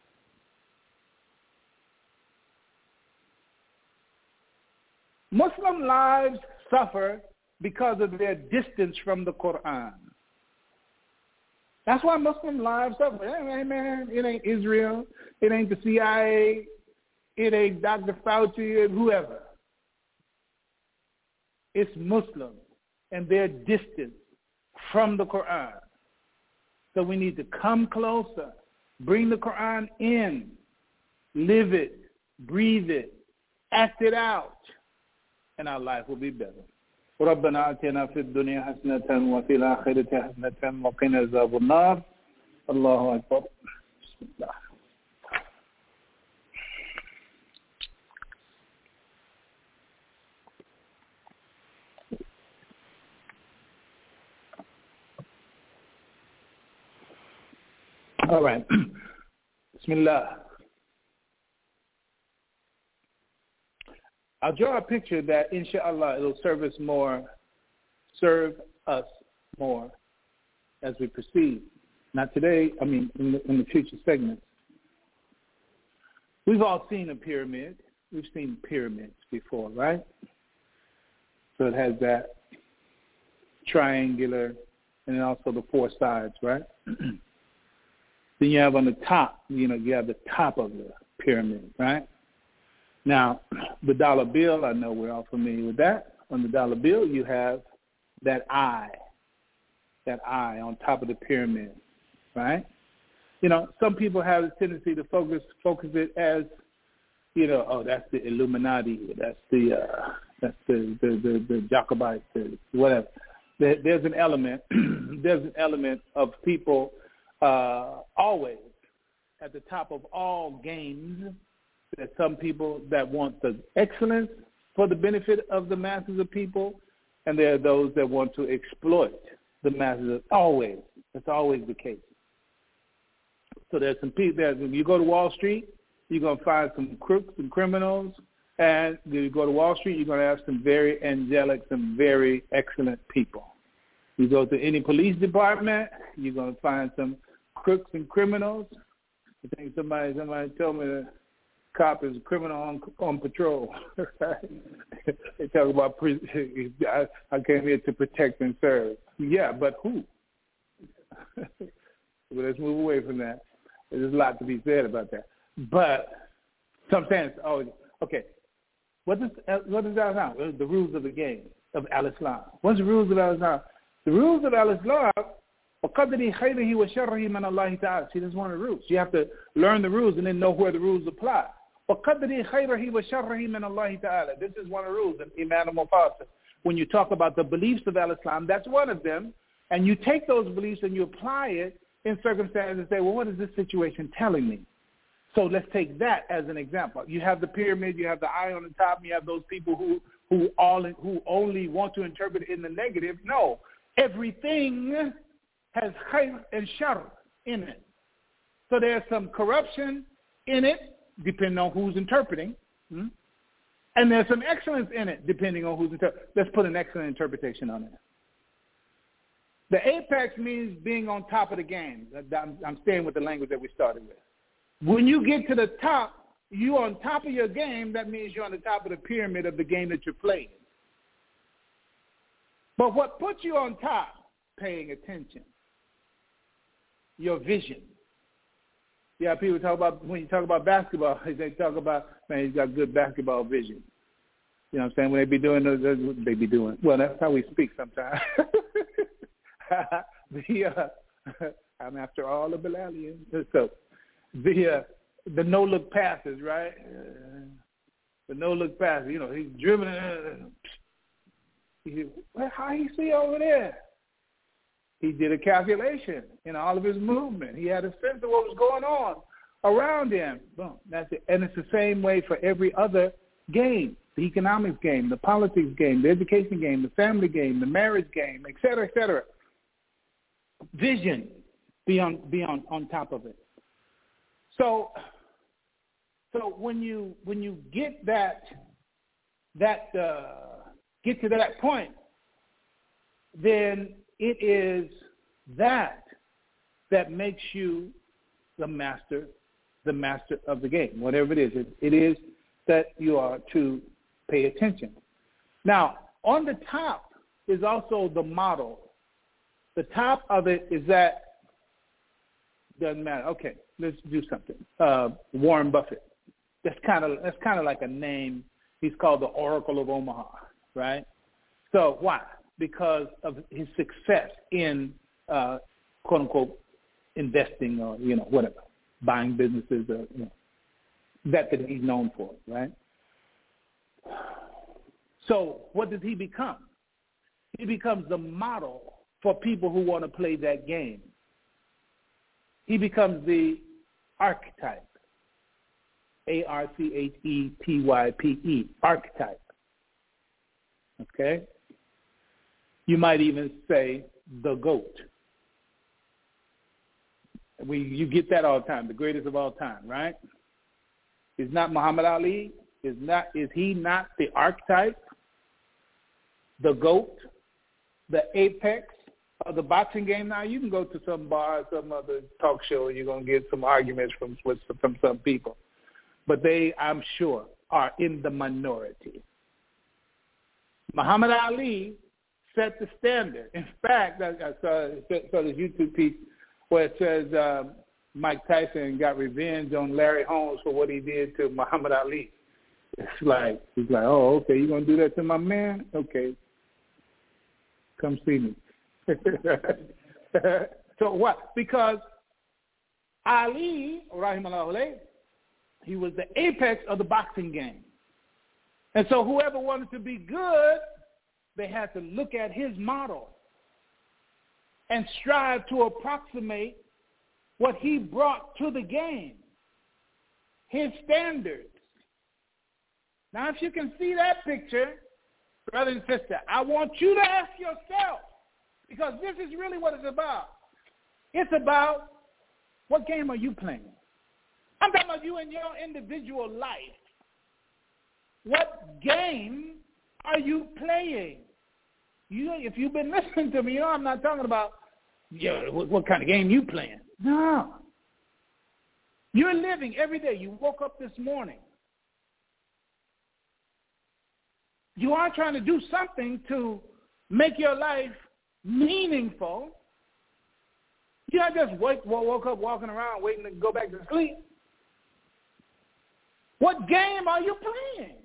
Muslim lives suffer because of their distance from the Quran. That's why Muslim lives suffer. Hey, man, it ain't Israel. It ain't the CIA. It ain't Dr. Fauci or whoever. it's Muslims, and they're distant from the Quran. So we need to come closer, bring the Quran in, live it, breathe it, act it out, and our life will be better. ربنا آتنا في الدنيا حسنة وفي الآخرة حسنة وقنا عذاب النار. الله أكبر. بسم الله. All right. Bismillah. I'll draw a picture that, inshallah, it'll serve us more as we proceed. Not today, in the future segments. We've all seen a pyramid. We've seen pyramids before, right? So it has that triangular and then also the four sides, right? Then you have on the top, you have the top of the pyramid, right? Now, the dollar bill, I know we're all familiar with that. On the dollar bill, you have that eye on top of the pyramid, right? Some people have a tendency to focus it as, that's the Illuminati, that's the Jacobites, whatever. There's an element of people always at the top of all games. There's some people that want the excellence for the benefit of the masses of people, and there are those that want to exploit the masses. Always. That's always the case. So there's some people that when you go to Wall Street, you're going to find some crooks and criminals, and when you go to Wall Street, you're going to have some very angelic, some very excellent people. You go to any police department, you're going to find some crooks and criminals. I think somebody told me that cop is a criminal on patrol. They talk about I came here to protect and serve. Yeah, but who? Well, let's move away from that. There's a lot to be said about that. But sometimes, okay. What is Al-Islam? The rules of the game of Al-Islam. What's the rules of Al-Islam? The rules of Al-Islam. وَقَدْرِ خَيْرِهِ وَشَرِّهِ مِنَ اللَّهِ تَعَالَى. See, this is one of the rules. You have to learn the rules and then know where the rules apply. وَقَدْرِ خَيْرِهِ وَشَرِّهِ مِنَ اللَّهِ تَعَالَى. This is one of the rules in Iman al-Mufassir. When you talk about the beliefs of Al-Islam, that's one of them. And you take those beliefs and you apply it in circumstances and say, well, what is this situation telling me? So let's take that as an example. You have the pyramid, you have the eye on the top, and you have those people who only want to interpret it in the negative. No, everything has khayr and shar in it. So there's some corruption in it, depending on who's interpreting. And there's some excellence in it, depending on who's interpreting. Let's put an excellent interpretation on it. The apex means being on top of the game. I'm staying with the language that we started with. When you get to the top, you're on top of your game. That means you're on the top of the pyramid of the game that you're playing. But what puts you on top? Paying attention. Your vision. Yeah, people talk about, when you talk about basketball, they talk about, man, he's got good basketball vision. You know what I'm saying? When they be doing, well, that's how we speak sometimes. I'm after all the Bilalians. So the no-look passes, right? The no-look passes, he's dribbling. How he see over there? He did a calculation in all of his movement. He had a sense of what was going on around him. Boom, that's it. And it's the same way for every other game, the economics game, the politics game, the education game, the family game, the marriage game, et cetera, et cetera. Vision, be on top of it. So when you get get to that point, then it is that makes you the master of the game, whatever it is. It is that you are to pay attention. Now, on the top is also the model. The top of it is that, doesn't matter. Okay, let's do something. Warren Buffett. That's kind of like a name. He's called the Oracle of Omaha, right? So why? Because of his success in, quote unquote, investing or, whatever, buying businesses or, that he's known for, right? So what does he become? He becomes the model for people who want to play that game. He becomes the archetype, archetype, archetype, okay? You might even say the GOAT. You get that all the time, the greatest of all time, right? Is not Muhammad Ali? Is he not the archetype, the GOAT, the apex of the boxing game? Now you can go to some bar, some other talk show, and you're gonna get some arguments from some people, but they, I'm sure, are in the minority. Muhammad Ali set the standard. In fact, I saw this YouTube piece where it says Mike Tyson got revenge on Larry Holmes for what he did to Muhammad Ali. It's like, he's like, oh, okay, you're going to do that to my man? Okay. Come see me. So what? Because Ali, rahimahullah, he was the apex of the boxing game. And so whoever wanted to be good, they had to look at his model and strive to approximate what he brought to the game, his standards. Now, if you can see that picture, brother and sister, I want you to ask yourself, because this is really what it's about. It's about what game are you playing? I'm talking about you in your individual life. What game are you playing? If you've been listening to me, I'm not talking about what kind of game you playing. No. You're living every day. You woke up this morning. You are trying to do something to make your life meaningful. You not just woke up walking around waiting to go back to sleep. What game are you playing?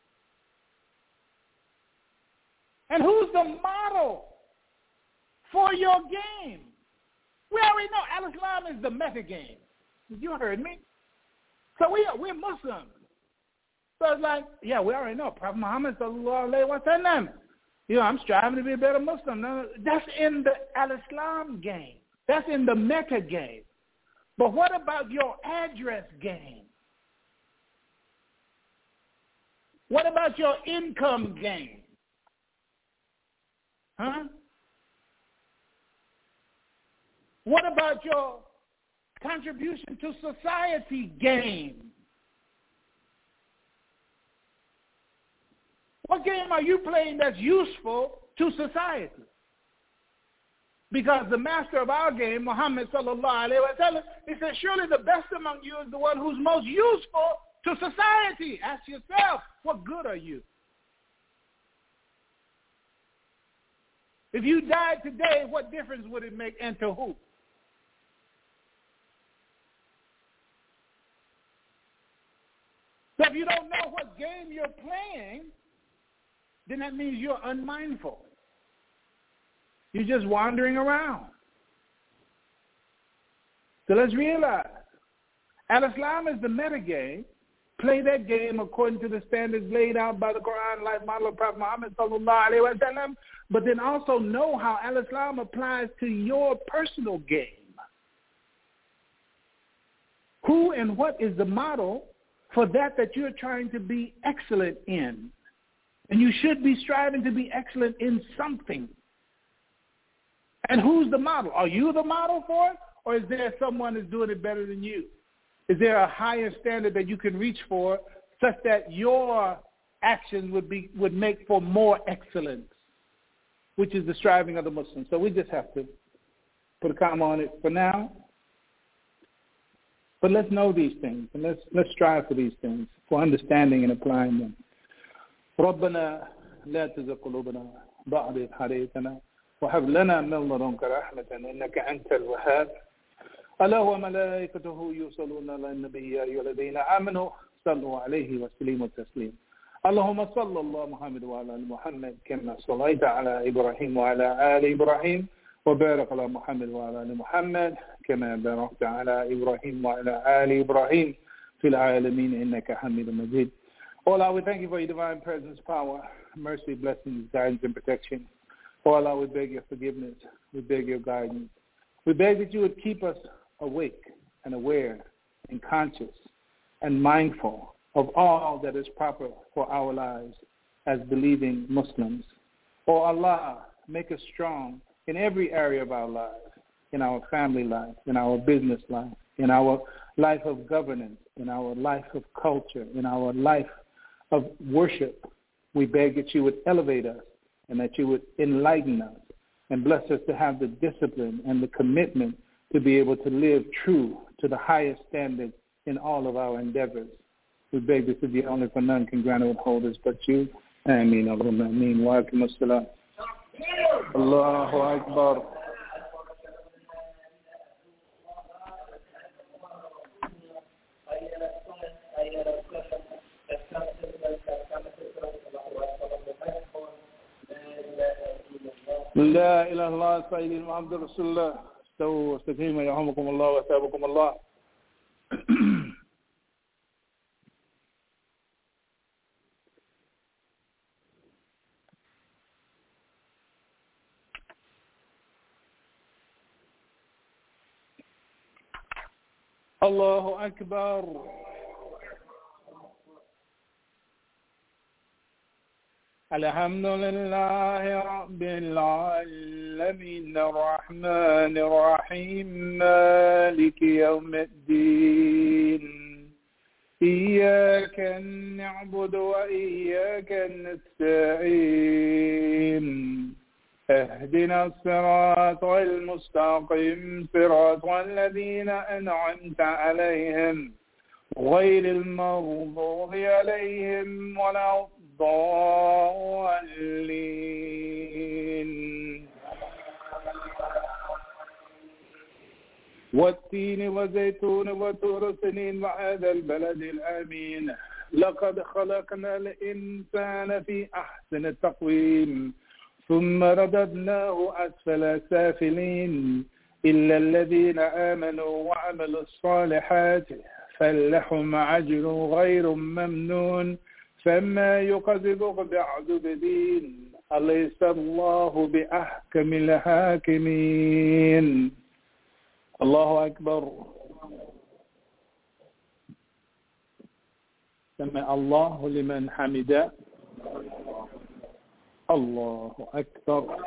And who's the model for your game? We already know Al-Islam is the meta game. You heard me. So we're Muslims. So it's like, yeah, we already know. Prophet Muhammad sallallahu alaihi wasallam. I'm striving to be a better Muslim. No, that's in the Al-Islam game. That's in the meta game. But what about your address game? What about your income game? Huh? What about your contribution to society game? What game are you playing that's useful to society? Because the master of our game, Muhammad sallallahu alaihi wasallam, he said, surely the best among you is the one who's most useful to society. Ask yourself, what good are you? If you died today, what difference would it make, and to who? So if you don't know what game you're playing, then that means you're unmindful. You're just wandering around. So let's realize, Al-Islam is the meta game. Play that game according to the standards laid out by the Quran, life model of Prophet Muhammad sallallahu alaihi wasallam. But then also know how Al-Islam applies to your personal game. Who and what is the model for that you're trying to be excellent in? And you should be striving to be excellent in something. And who's the model? Are you the model for it? Or is there someone who's doing it better than you? Is there a higher standard that you can reach for such that your actions would make for more excellence, which is the striving of the Muslim? So we just have to put a comma on it for now. But let's know these things, and let's strive for these things, for understanding and applying them. ربنا لا تزغ قلوبنا بعد إذ هديتنا وهب لنا من لدنك رحمة إنك أنت الوهاب. ألا وملائكته يصلون على النبي يا أيها الذين آمنوا صلوا عليه وسلموا تسليما. اللهم صل الله محمد وعلى آل محمد كما صليت على إبراهيم وعلى آل إبراهيم وبارك على محمد وعلى آل محمد كما باركت على إبراهيم وعلى آل إبراهيم في العالمين إنك حميد مجيد. Oh Allah, we thank you for your divine presence, power, mercy, blessings, guidance, and protection. Oh Allah, we beg your forgiveness. We beg your guidance. We beg that you would keep us awake and aware and conscious and mindful of all that is proper for our lives as believing Muslims. Oh Allah, make us strong in every area of our lives, in our family life, in our business life, in our life of governance, in our life of culture, in our life of worship. We beg that you would elevate us and that you would enlighten us and bless us to have the discipline and the commitment to be able to live true to the highest standards in all of our endeavors. We beg this of you only, for none can grant or withhold us but you. Ameen. Allahumma ameen. Wa alaikum assalam. Allahu Akbar. لا إله إلا الله سيدنا محمد رسول الله. استووا واستقيموا يرحمكم الله وثابكم الله. الله أكبر. الحمد لله رب العالمين الرحمن الرحيم مالك يوم الدين إياك نعبد وإياك نستعين اهدنا الصراط المستقيم صراط الذين أنعمت عليهم غير المغضوب عليهم ولا الضالين. والتين والزيتون وطور سنين وهذا البلد الآمين لقد خلقنا الإنسان في أحسن التقويم ثم رددناه أسفل سافلين إلا الذين آمنوا وعملوا الصالحات فلهم أجر غير ممنون فما يكذبك بعد بدين أليس الله بأحكم الحاكمين. الله أكبر. سمع الله لمن حمده. الله أكبر.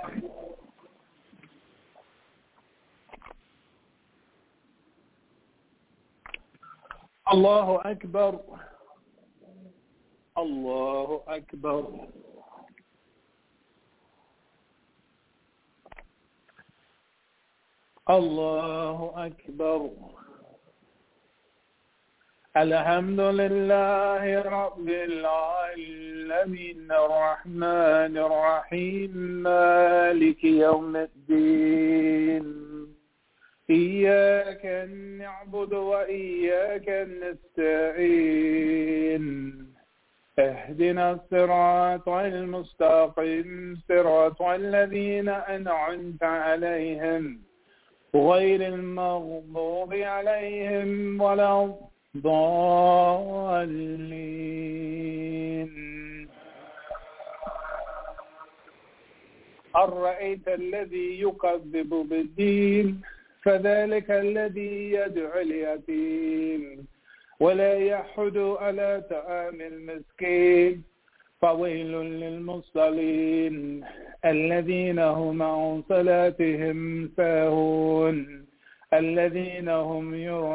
الله أكبر. الله أكبر. الله أكبر. الحمد لله رب العالمين الرحمن الرحيم مالك يوم الدين إياك نعبد وإياك نستعين اهدنا الصراط المستقيم صراط الذين أنعمت عليهم غير المغضوب عليهم ولا الضالين. أرأيت الذي يكذب بالدين فذلك الذي يدعو اليتيم ولا يحض على طعام المسكين فويل للمصلين الذين هم عن صلاتهم ساهون الذين هم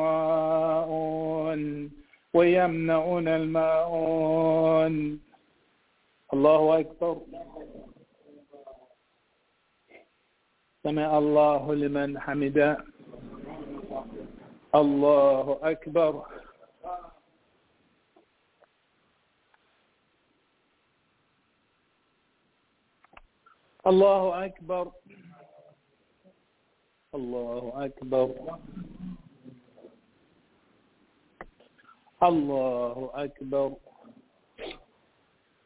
يراءون ويمنعون الماعون. الله أكبر. سمع الله لمن حمده. الله أكبر. الله أكبر. الله أكبر. الله أكبر.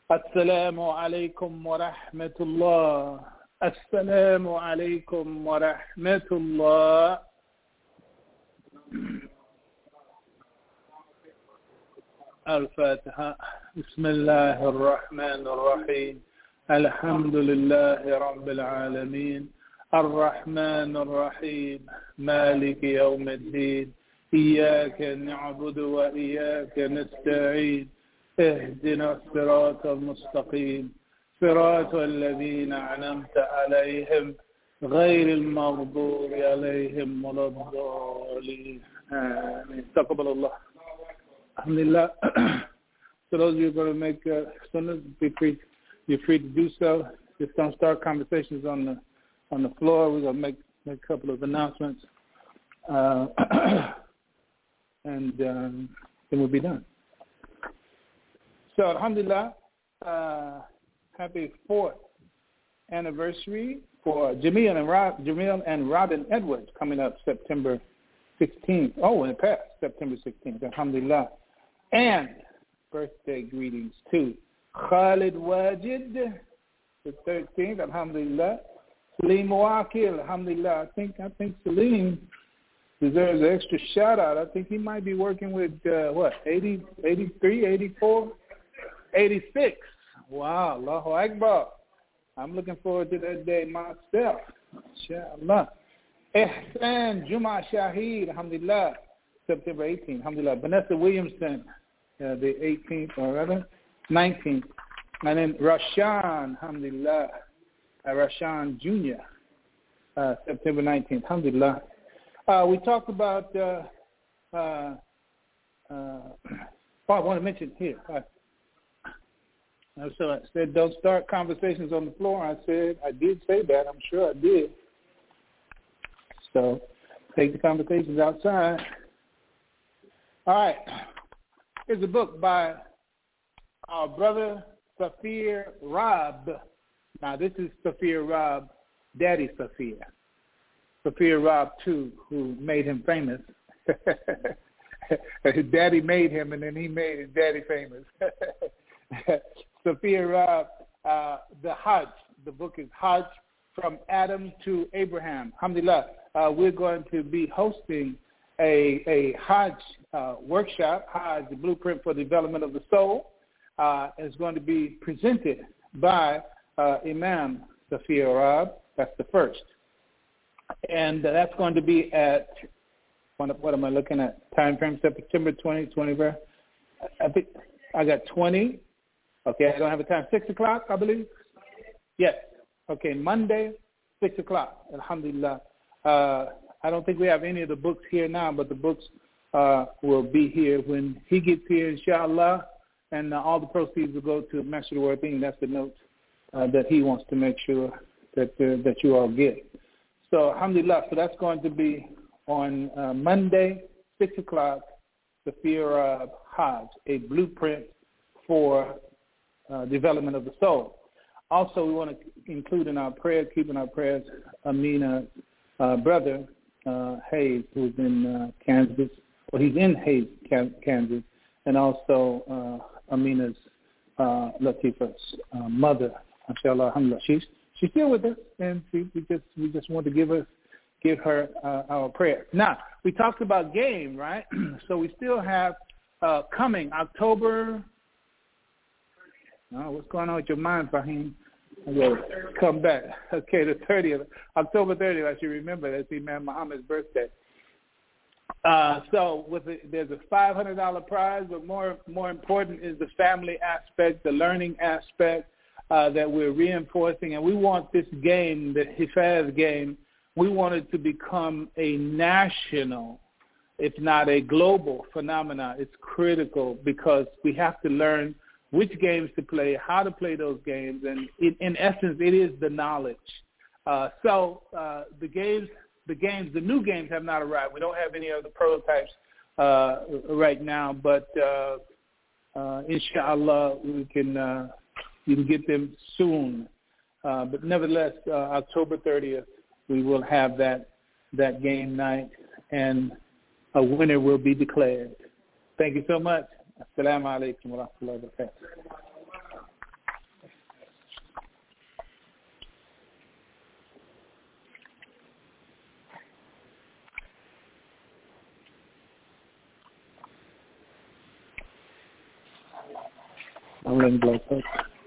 السلام عليكم ورحمة الله. السلام عليكم ورحمة الله. الفاتحة. بسم الله الرحمن الرحيم. الحمد لله رب العالمين الرحمن الرحيم مالك يوم الدين إياك نعبد وإياك نستعين اهدنا الصراط المستقيم صراط الذين أنعمت عليهم غير المغضوب عليهم ولا الضالين آمين. تقبل الله. Alhamdulillah. So those of you who are going to make sunnahs, you're free to do so. Just don't start conversations on the floor. We're going to make a couple of announcements, and then we'll be done. So alhamdulillah, happy 4th anniversary for Jamil and Robin Edwards coming up September 16th. Oh, in the past, September 16th. Alhamdulillah. And birthday greetings to Khalid Wajid, the 13th. Alhamdulillah. Salim Wakil. Alhamdulillah. I think Salim deserves an extra shout out. I think he might be working with 80, 83, 84, 86. Wow. Allahu Akbar. I'm looking forward to that day myself. Inshallah. Ihsan Juma Shahid, alhamdulillah, September 18th, alhamdulillah. Vanessa Williamson, the 18th, or rather, 19th. And then Rashan, alhamdulillah, Rashan Jr., September 19th, alhamdulillah. We talked about, I want to mention here. So I said, don't start conversations on the floor. I did say that. I'm sure I did. So take the conversations outside. All right. Here's a book by our brother Safir Rab. Now, this is Safir Rab, Daddy Safir. Safir Rab, too, who made him famous. His daddy made him, and then he made his daddy famous. Safir Rab, the Hajj. The book is Hajj, From Adam to Abraham. Alhamdulillah. We're going to be hosting a Hajj workshop, Hajj, the Blueprint for the Development of the Soul. Is going to be presented by Imam Safir Rab. That's the first. And that's going to be at, what am I looking at? Time frame, September 20, 21st. I think I got 20. Okay, I don't have a time. 6 o'clock, I believe? Yes. Okay, Monday, 6 o'clock. Alhamdulillah. I don't think we have any of the books here now, but the books will be here when he gets here, inshallah, and all the proceeds will go to Masjid al-Waritheen. That's the note that he wants to make sure that you all get. So, alhamdulillah, so that's going to be on Monday, 6 o'clock, Safir Hajj, a blueprint for development of the soul. Also, we want to include in our prayers, keep in our prayers, Amina's brother, Hayes, who's in Kansas. Well, he's in Hayes, Kansas, and also Amina's Latifa's mother, mashallah, alhamdulillah. She's still with us, and we just want to give her our prayer. Now, we talked about game, right? So we still have coming October. What's going on with your mind, Fahim? We'll come back. Okay, the 30th, October 30th, I should remember. That's Imam Muhammad's birthday. So there's a $500 prize, but more important is the family aspect, the learning aspect that we're reinforcing. And we want this game, the Hifaz game, we want it to become a national, if not a global phenomenon. It's critical because we have to learn which games to play, how to play those games, and in essence, it is the knowledge. So the new games have not arrived. We don't have any of the prototypes right now, but inshallah, you can get them soon. But nevertheless, October 30th, we will have that game night, and a winner will be declared. Thank you so much. Assalamu alaikum wa rahmatullahi wa barakatuh. I'm going to block that.